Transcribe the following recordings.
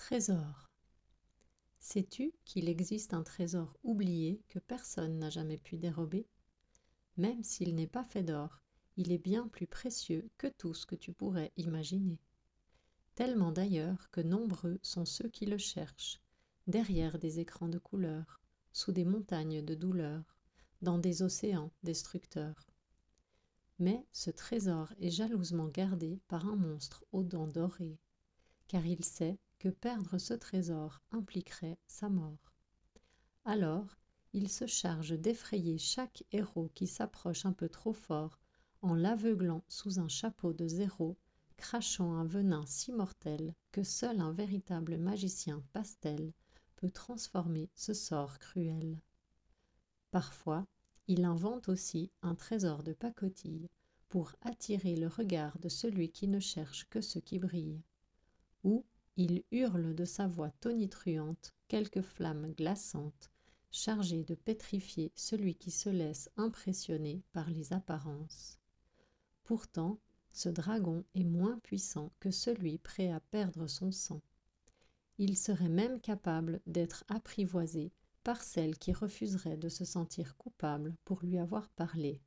Trésor. Sais-tu qu'il existe un trésor oublié que personne n'a jamais pu dérober? Même s'il n'est pas fait d'or, il est bien plus précieux que tout ce que tu pourrais imaginer. Tellement d'ailleurs que nombreux sont ceux qui le cherchent, derrière des écrans de couleurs, sous des montagnes de douleurs, dans des océans destructeurs. Mais ce trésor est jalousement gardé par un monstre aux dents dorées, car il sait que perdre ce trésor impliquerait sa mort. Alors, il se charge d'effrayer chaque héros qui s'approche un peu trop fort en l'aveuglant sous un chapeau de zéro, crachant un venin si mortel que seul un véritable magicien pastel peut transformer ce sort cruel. Parfois, il invente aussi un trésor de pacotille pour attirer le regard de celui qui ne cherche que ce qui brille. Ou il hurle de sa voix tonitruante quelques flammes glaçantes, chargées de pétrifier celui qui se laisse impressionner par les apparences. Pourtant, ce dragon est moins puissant que celui prêt à perdre son sang. Il serait même capable d'être apprivoisé par celle qui refuserait de se sentir coupable pour lui avoir parlé.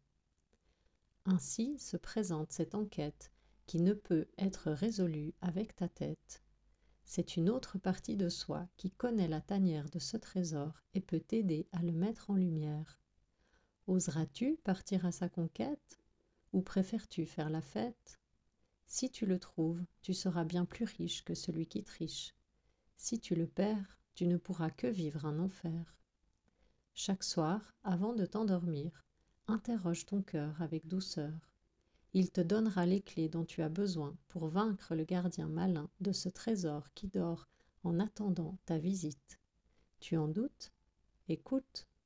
Ainsi se présente cette enquête qui ne peut être résolue avec ta tête. C'est une autre partie de soi qui connaît la tanière de ce trésor et peut t'aider à le mettre en lumière. Oseras-tu partir à sa conquête? Ou préfères-tu faire la fête? Si tu le trouves, tu seras bien plus riche que celui qui triche. Si tu le perds, tu ne pourras que vivre un enfer. Chaque soir, avant de t'endormir, interroge ton cœur avec douceur. Il te donnera les clés dont tu as besoin pour vaincre le gardien malin de ce trésor qui dort en attendant ta visite. Tu en doutes? Écoute.